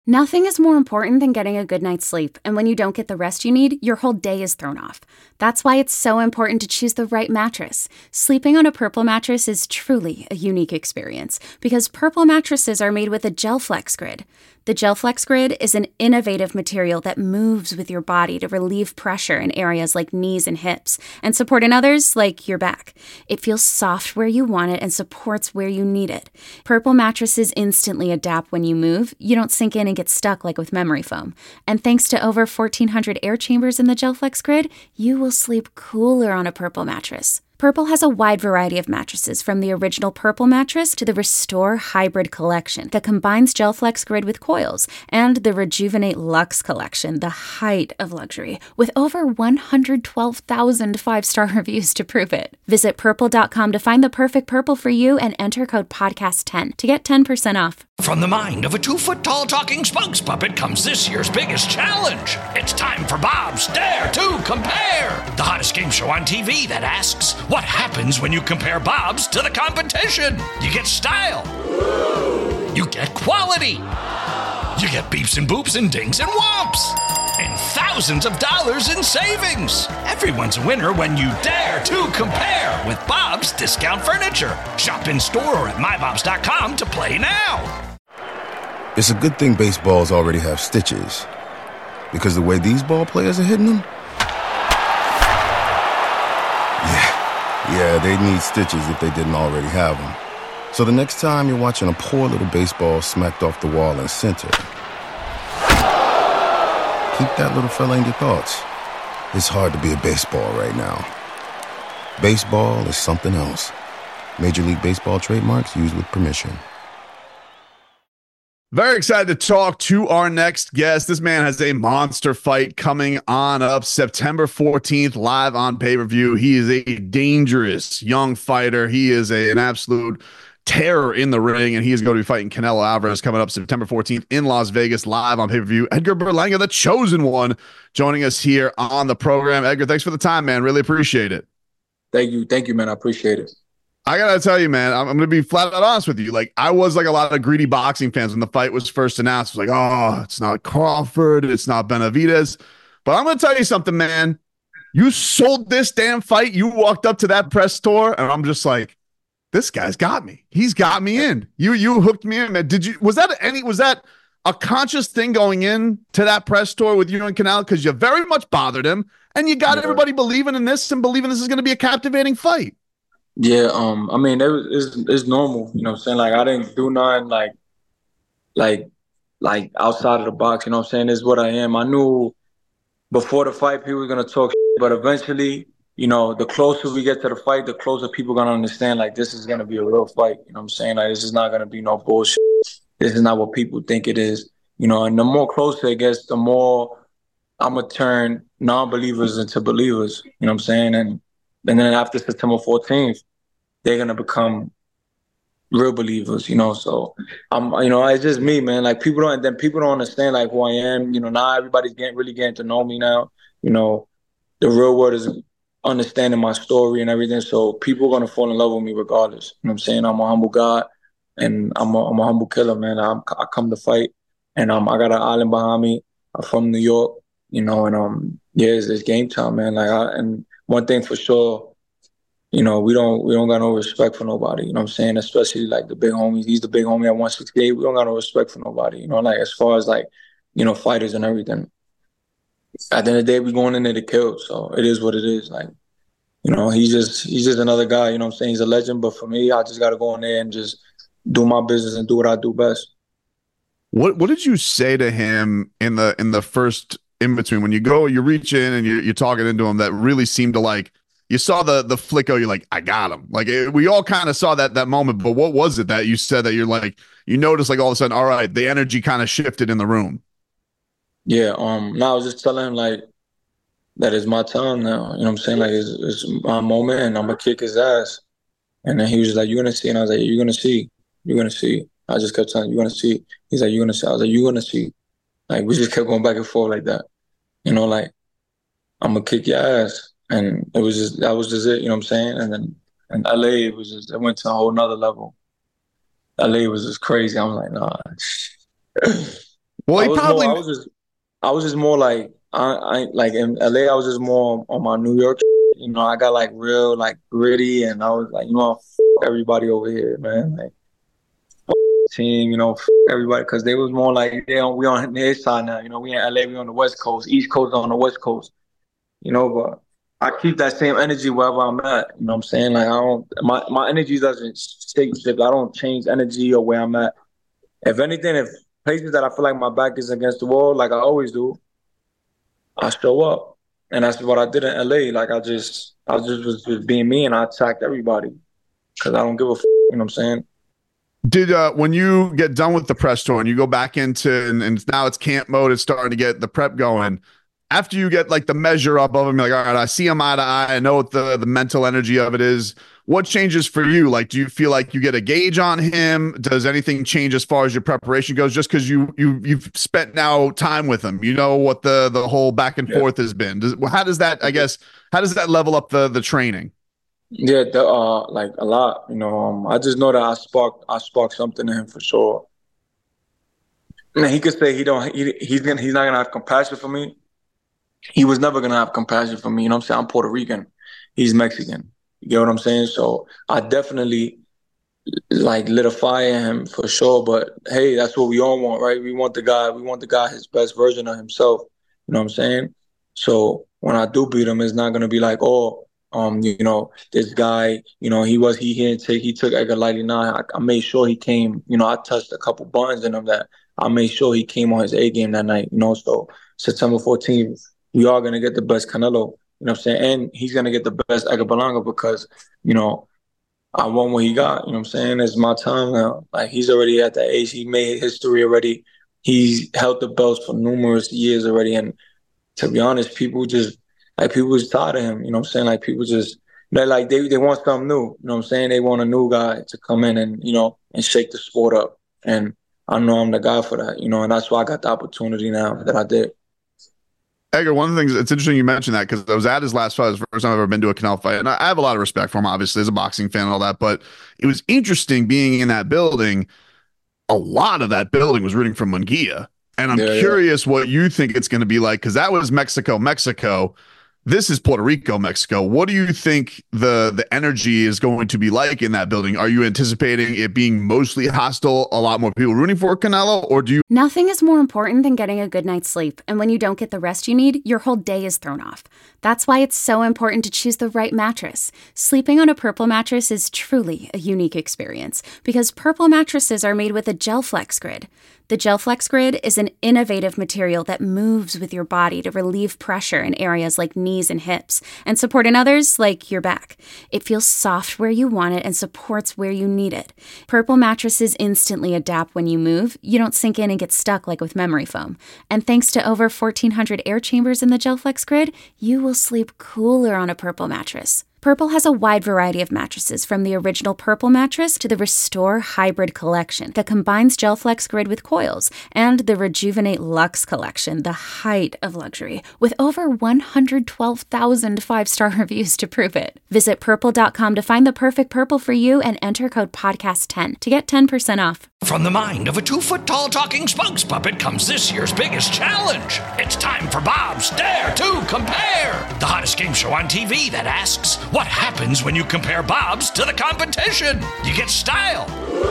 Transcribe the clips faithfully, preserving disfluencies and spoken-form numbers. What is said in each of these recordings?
Nothing is more important than getting a good night's sleep, and when you don't get the rest you need, your whole day is thrown off. That's why it's so important to choose the right mattress. Sleeping on a Purple mattress is truly a unique experience, because Purple mattresses are made with a GelFlex Grid. The GelFlex Grid is an innovative material that moves with your body to relieve pressure in areas like knees and hips, and support in others like your back. It feels soft where you want it and supports where you need it. Purple mattresses instantly adapt when you move. You don't sink in and get stuck like with memory foam. And thanks to over fourteen hundred air chambers in the GelFlex Grid, you will sleep cooler on a Purple mattress. Purple has a wide variety of mattresses, from the original Purple mattress to the Restore Hybrid collection that combines GelFlex Grid with coils, and the Rejuvenate Luxe collection, the height of luxury, with over one hundred twelve thousand five-star reviews to prove it. Visit purple dot com to find the perfect Purple for you and enter code podcast ten to get ten percent off. From the mind of a two-foot-tall talking spokes puppet comes this year's biggest challenge. It's time for Bob's Dare to Compare, the hottest game show on T V that asks, what happens when you compare Bob's to the competition? You get style. You get quality. You get beeps and boops and dings and whomps. And thousands of dollars in savings. Everyone's a winner when you dare to compare with Bob's Discount Furniture. Shop in store or at my bobs dot com to play now. It's a good thing baseballs already have stitches, because the way these ball players are hitting them, yeah, yeah, they need stitches if they didn't already have them. So the next time you're watching a poor little baseball smacked off the wall in center, keep that little fella in your thoughts. It's hard to be a baseball right now. Baseball is something else. Major League Baseball trademarks used with permission. Very excited to talk to our next guest. This man has a monster fight coming on up September fourteenth, live on pay-per-view. He is a dangerous young fighter. He is a, an absolute terror in the ring, and he is going to be fighting Canelo Alvarez coming up September fourteenth in Las Vegas, live on pay-per-view. Edgar Berlanga, the chosen one, joining us here on the program. Edgar, thanks for the time, man. Really appreciate it. Thank you. Thank you, man. I appreciate it. I gotta tell you, man, I'm, I'm gonna be flat out honest with you. Like, I was like a lot of greedy boxing fans when the fight was first announced. It was like, oh, it's not Crawford, it's not Benavidez. But I'm gonna tell you something, man. You sold this damn fight. You walked up to that press tour, and I'm just like, this guy's got me. He's got me in. You you hooked me in, man. Did you? Was that any? Was that a conscious thing going in to that press tour with you and Canelo? Because you very much bothered him, and you got yeah. everybody believing in this and believing this is going to be a captivating fight. Yeah, um, I mean, it was, it's, it's normal, you know what I'm saying? Like, I didn't do nothing, like, like, like outside of the box, you know what I'm saying? This is what I am. I knew before the fight people were going to talk shit, but eventually, you know, the closer we get to the fight, the closer people going to understand, like, this is going to be a real fight, you know what I'm saying? Like, this is not going to be no bullshit. This is not what people think it is, you know? And the more closer it gets, the more I'm going to turn non-believers into believers, you know what I'm saying? And, and then after September fourteenth, they're going to become real believers, you know? So, I'm, you know, it's just me, man. Like, people don't, then people don't understand, like, who I am. You know, now everybody's getting, really getting to know me now. You know, the real world is understanding my story and everything. So people are going to fall in love with me regardless. You know what I'm saying? I'm a humble guy, and I'm a, I'm a humble killer, man. I'm, I come to fight, and um, I got an island behind me. I'm from New York, you know, and um, yeah, it's, it's game time, man. Like, I, and one thing for sure, you know, we don't we don't got no respect for nobody, you know what I'm saying? Especially, like, the big homies. He's the big homie at one sixty-eight. We don't got no respect for nobody, you know, like, as far as, like, you know, fighters and everything. At the end of the day, we going in there to kill, so it is what it is. Like, you know, he's just he's just another guy, you know what I'm saying? He's a legend, but for me, I just got to go in there and just do my business and do what I do best. What What did you say to him in the in the first in between, when you go, you reach in and you're, you're talking into him, that really seemed to, like, you saw the the flicko, you're like, I got him. Like, it, we all kind of saw that that moment, but what was it that you said that you're like, you noticed, like, all of a sudden, all right, the energy kind of shifted in the room? Yeah, um, no, I was just telling him, like, that it's my time now. You know what I'm saying? Like, it's, it's my moment, and I'm going to kick his ass. And then he was just like, you're going to see. And I was like, you're going to see. You're going to see. I just kept telling him, you're going to see. He's like, you're going to see. I was like, you're going to see. Like, we just kept going back and forth like that. You know, like, I'm going to kick your ass. And it was just, that was just it, you know what I'm saying? And then in L A, it was just, it went to a whole nother level. L A was just crazy. I was like, nah. Well, I he was probably. more, I was just, I was just more like, I, I like in L A. I was just more on my New York. You know, I got like real like gritty, and I was like, you know, f- everybody over here, man. Like, f- team, you know, f- everybody, because they was more like they on we on their side now. You know, we in L A, we on the West Coast, East Coast on the West Coast. You know, but I keep that same energy wherever I'm at. You know what I'm saying? Like I don't, my my energy doesn't stay shift. I don't change energy or where I'm at. If anything, if places that I feel like my back is against the wall, like I always do, I show up. And that's what I did in L A. Like I just, I just was just being me, and I attacked everybody because I don't give a f- you know what I'm saying? Did uh, when you get done with the press tour and you go back into and, and now it's camp mode, it's starting to get the prep going. After you get like the measure up of him, you're like, all right, I see him eye to eye. I know what the the mental energy of it is. What changes for you? Like, do you feel like you get a gauge on him? Does anything change as far as your preparation goes? Just because you you you've spent now time with him, you know what the the whole back and Yeah. forth has been. Does, how does that? I guess how does that level up the the training? Yeah, the, uh, like a lot. You know, um, I just know that I sparked, I sparked something in him for sure. Man, he could say he don't, he, he's gonna, he's not gonna have compassion for me. He was never gonna have compassion for me. You know what I'm saying? I'm Puerto Rican. He's Mexican. You get what I'm saying? So I definitely like lit a fire in him for sure. But hey, that's what we all want, right? We want the guy, we want the guy his best version of himself. You know what I'm saying? So when I do beat him, it's not gonna be like, oh, um, you know, this guy, you know, he was he didn't take he took Edgar lightly. Nah, I, I made sure he came. You know, I touched a couple buttons in him that I made sure he came on his A game that night. You know, so September fourteenth, we are gonna get the best Canelo. You know what I'm saying? And he's gonna get the best Edgar Berlanga because, you know, I want what he got. You know what I'm saying? It's my time now. Like he's already at that age. He made history already. He's held the belts for numerous years already. And to be honest, people just like people just tired of him. You know what I'm saying? Like people just they like they they want something new. You know what I'm saying? They want a new guy to come in and, you know, and shake the sport up. And I know I'm the guy for that, you know, and that's why I got the opportunity now that I did. Edgar, one of the things, it's interesting you mentioned that because I was at his last fight. It was the first time I've ever been to a Canelo fight. And I have a lot of respect for him, obviously, as a boxing fan and all that. But it was interesting being in that building. A lot of that building was rooting for Munguia. And I'm Yeah, curious yeah. what you think it's going to be like because that was Mexico, Mexico. This is Puerto Rico, Mexico. What do you think the the energy is going to be like in that building? Are you anticipating it being mostly hostile, a lot more people rooting for Canelo, or do you? Nothing is more important than getting a good night's sleep, and when you don't get the rest you need, your whole day is thrown off. That's why it's so important to choose the right mattress. Sleeping on a Purple mattress is truly a unique experience because Purple mattresses are made with a GelFlex Grid. The GelFlex Grid is an innovative material that moves with your body to relieve pressure in areas like knees and hips and support in others like your back. It feels soft where you want it and supports where you need it. Purple mattresses instantly adapt when you move. You don't sink in and get stuck like with memory foam. And thanks to over fourteen hundred air chambers in the GelFlex Grid, you will sleep cooler on a Purple mattress. Purple has a wide variety of mattresses, from the original Purple mattress to the Restore Hybrid collection that combines GelFlex Grid with coils, and the Rejuvenate Luxe collection, the height of luxury, with over one hundred twelve thousand five-star reviews to prove it. Visit purple dot com to find the perfect Purple for you and enter code podcast ten to get ten percent off. From the mind of a two-foot-tall talking spokes puppet comes this year's biggest challenge. It's time for Bob's Dare to Compare, the hottest game show on T V that asks, what happens when you compare Bob's to the competition? You get style.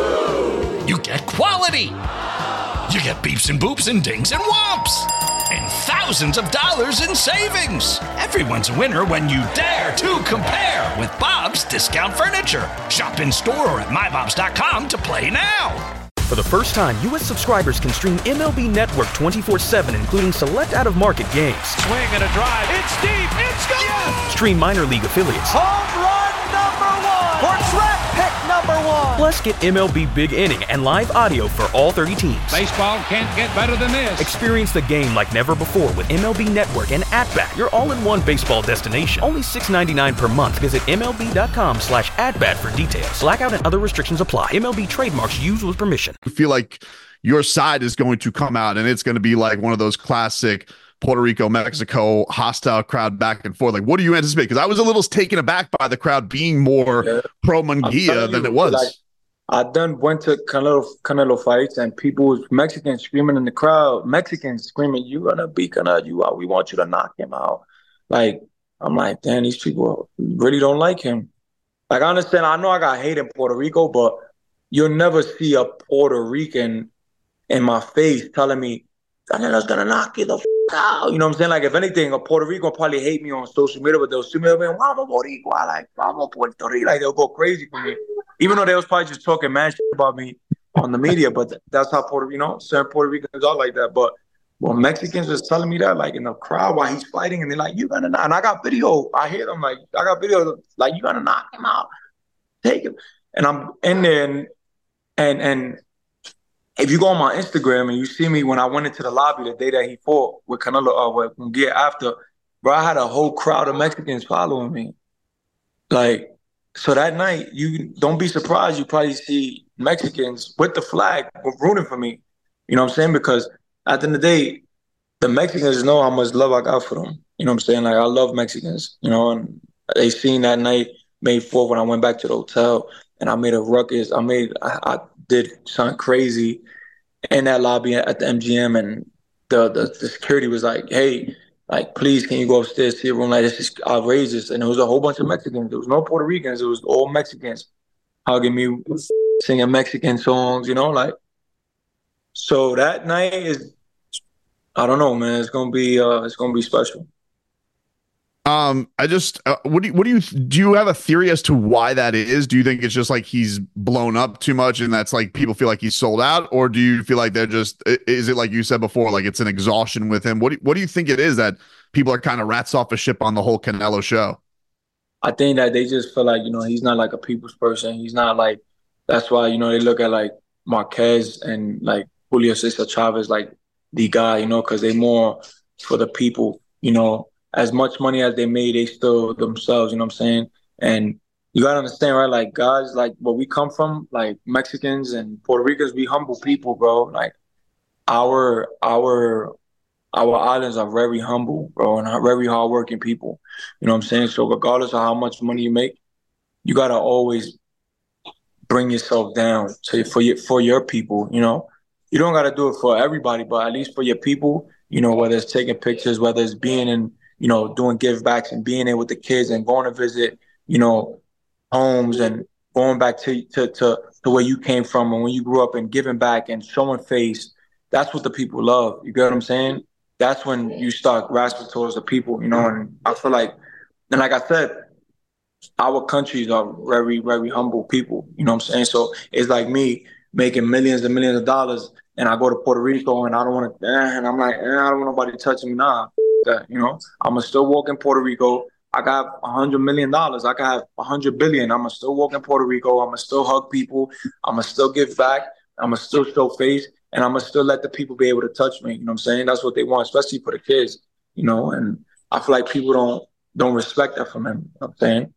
You get quality. You get beeps and boops and dings and whomps. And thousands of dollars in savings. Everyone's a winner when you dare to compare with Bob's Discount Furniture. Shop in store or at my bobs dot com to play now. For the first time, U S subscribers can stream M L B Network twenty-four seven, including select out-of-market games. Swing and a drive. It's deep. It's gone. Yes! Stream minor league affiliates. Home run number one. Or draft pick number one. Plus, get M L B Big Inning and live audio for all thirty teams. Baseball can't get better than this. Experience the game like never before with M L B Network and At-Bat, your all-in-one baseball destination. Only six dollars and ninety-nine cents per month. Visit M L B dot com slash at-bat for details. Blackout and other restrictions apply. M L B trademarks used with permission. Feel like your side is going to come out and it's going to be like one of those classic Puerto Rico, Mexico hostile crowd back and forth. Like, what do you anticipate? Because I was a little taken aback by the crowd being more Yeah. pro Munguia than you, it was. Like, I done went to Canelo Canelo fights and people Mexicans screaming in the crowd, Mexicans screaming, "You gonna beat Canelo? You we want you to knock him out." Like I'm like, damn, these people really don't like him. Like I understand, I know I got hate in Puerto Rico, but you'll never see a Puerto Rican in my face telling me Canelo's gonna knock you the f out. You know what I'm saying? Like if anything, a Puerto Rican will probably hate me on social media, but they'll see me and "Vamos Boricua," like "Vamos Puerto Rico," like they'll go crazy for me. Even though they was probably just talking mad shit about me on the media, but that's how Puerto, you know, certain Puerto Ricans are like that. But when Mexicans was telling me that, like in the crowd while he's fighting, and they're like, "You gonna knock?" And I got video. I hear them like, I got video like, "You gonna knock him out? Take him." And I'm in there, and and and if you go on my Instagram and you see me when I went into the lobby the day that he fought with Canelo, uh, with Munguia after, bro, I had a whole crowd of Mexicans following me, like. So that night, you don't be surprised. You probably see Mexicans with the flag rooting for me. You know what I'm saying? Because at the end of the day, the Mexicans know how much love I got for them. You know what I'm saying? Like I love Mexicans. You know, and they seen that night, May fourth, when I went back to the hotel and I made a ruckus. I made, I, I did something crazy in that lobby at the M G M, and the the, the security was like, "Hey, like, please, can you go upstairs to your room? Like, this is outrageous." And it was a whole bunch of Mexicans. There was no Puerto Ricans. It was all Mexicans hugging me, singing Mexican songs, you know, like. So that night is, I don't know, man. It's gonna be, uh, it's gonna be special. Um, I just, uh, what do you, what do you, do you have a theory as to why that is? Do you think it's just like he's blown up too much and that's like people feel like he's sold out? Or do you feel like they're just, is it like you said before, like it's an exhaustion with him? What do, what do you think it is that people are kind of rats off a ship on the whole Canelo show? I think that they just feel like, you know, he's not like a people's person. He's not like, that's why, you know, they look at like Marquez and like Julio Cesar Chavez, like the guy, you know, because they more for the people, you know. As much money as they made, they still themselves, you know what I'm saying? And you got to understand, right? Like, guys, like, where we come from, like, Mexicans and Puerto Ricans, we humble people, bro. Like, our our our islands are very humble, bro, and very hardworking people. You know what I'm saying? So regardless of how much money you make, you got to always bring yourself down to, for, your, for your people, you know? You don't got to do it for everybody, but at least for your people, you know, whether it's taking pictures, whether it's being in, you know, doing give backs and being there with the kids and going to visit, you know, homes and going back to, to, to, to where you came from and when you grew up and giving back and showing face. That's what the people love. You get what I'm saying? That's when you start grasping towards the people, you know, and I feel like, and like I said, our countries are very, very humble people, you know what I'm saying? So it's like me making millions and millions of dollars and I go to Puerto Rico and I don't want to, eh, and I'm like, eh, I don't want nobody touching me. Nah. That, you know, I'm gonna still walk in Puerto Rico. I got a hundred million dollars. I can have a hundred billion. I'm gonna still walk in Puerto Rico. I'm gonna still hug people. I'm gonna still give back. I'm gonna still show face, and I'm gonna still let the people be able to touch me. You know what I'm saying? That's what they want, especially for the kids. You know, and I feel like people don't don't respect that from him. You know what I'm saying?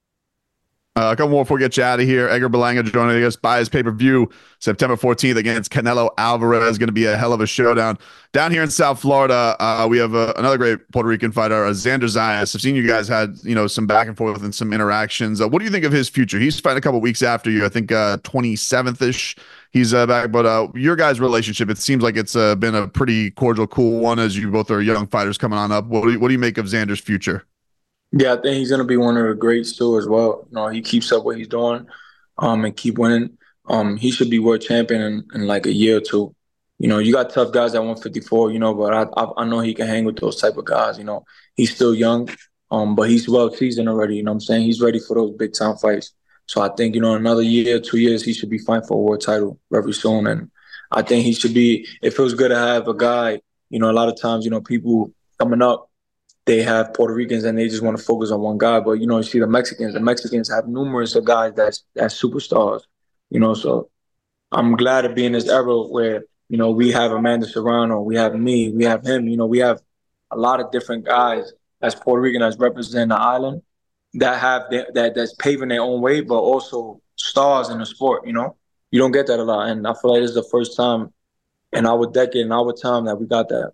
Uh, a couple more before we get you out of here. Edgar Berlanga joining us by his pay-per-view September fourteenth against Canelo Alvarez. Going to be a hell of a showdown. Down here in South Florida, uh, we have uh, another great Puerto Rican fighter, uh, Xander Zayas. I've seen you guys had, you know, some back and forth and some interactions. Uh, what do you think of his future? He's fighting a couple weeks after you. I think uh, twenty-seventh-ish he's uh, back. But uh, your guys' relationship, it seems like it's uh, been a pretty cordial, cool one as you both are young fighters coming on up. What do you, what do you make of Xander's future? Yeah, I think he's gonna be one of the greats too as well. You know, he keeps up what he's doing, um, and keep winning. Um, he should be world champion in, in like a year or two. You know, you got tough guys at one fifty-four. You know, but I, I I know he can hang with those type of guys. You know, he's still young, um, but he's well seasoned already. You know what I'm saying? He's ready for those big time fights. So I think, you know, another year, two years, he should be fighting for a world title very soon. And I think he should be. It feels good to have a guy. You know, a lot of times, you know, people coming up, they have Puerto Ricans and they just want to focus on one guy. But, you know, you see the Mexicans. The Mexicans have numerous of guys that's, that's superstars, you know. So I'm glad to be in this era where, you know, we have Amanda Serrano, we have me, we have him. You know, we have a lot of different guys that's Puerto Rican that's representing the island that have their, that that's paving their own way, but also stars in the sport, you know. You don't get that a lot. And I feel like this is the first time in our decade, in our time, that we got that.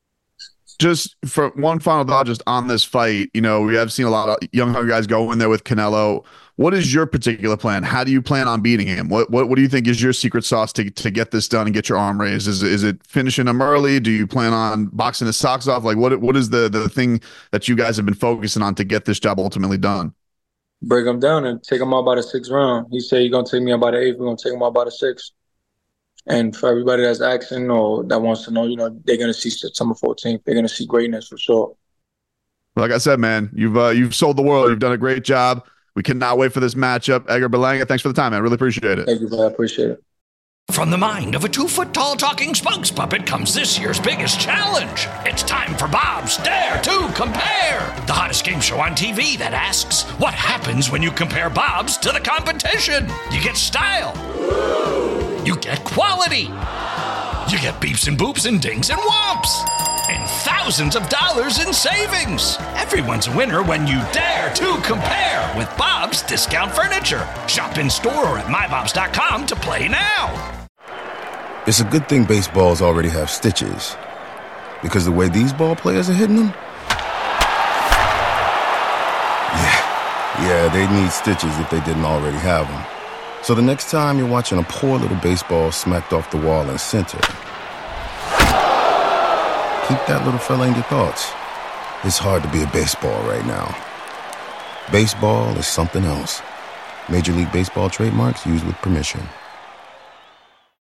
Just for one final thought, just on this fight, you know, we have seen a lot of young guys go in there with Canelo. What is your particular plan? How do you plan on beating him? What what, what do you think is your secret sauce to, to get this done and get your arm raised? Is is it finishing him early? Do you plan on boxing his socks off? Like what what is the the thing that you guys have been focusing on to get this job ultimately done? Break him down and take him out by the sixth round. He said, you're going to take me out by the eighth. We're going to take him out by the sixth. And for everybody that's asking or that wants to know, you know, they're going to see September fourteenth. They're going to see greatness for sure. Like I said, man, you've uh, you've sold the world. You've done a great job. We cannot wait for this matchup. Edgar Berlanga, thanks for the time, man. I really appreciate it. Thank you, man. I appreciate it. From the mind of a two-foot-tall talking spokes puppet comes this year's biggest challenge. It's time for Bob's Dare to Compare, the hottest game show on T V that asks, what happens when you compare Bob's to the competition? You get style. You get quality. You get beeps and boops and dings and whomps. And thousands of dollars in savings. Everyone's a winner when you dare to compare with Bob's Discount Furniture. Shop in store or at my bobs dot com to play now. It's a good thing baseballs already have stitches, because the way these ball players are hitting them, yeah, yeah, they need stitches if they didn't already have them. So the next time you're watching a poor little baseball smacked off the wall in center, keep that little fella in your thoughts. It's hard to be a baseball right now. Baseball is something else. Major League Baseball trademarks used with permission.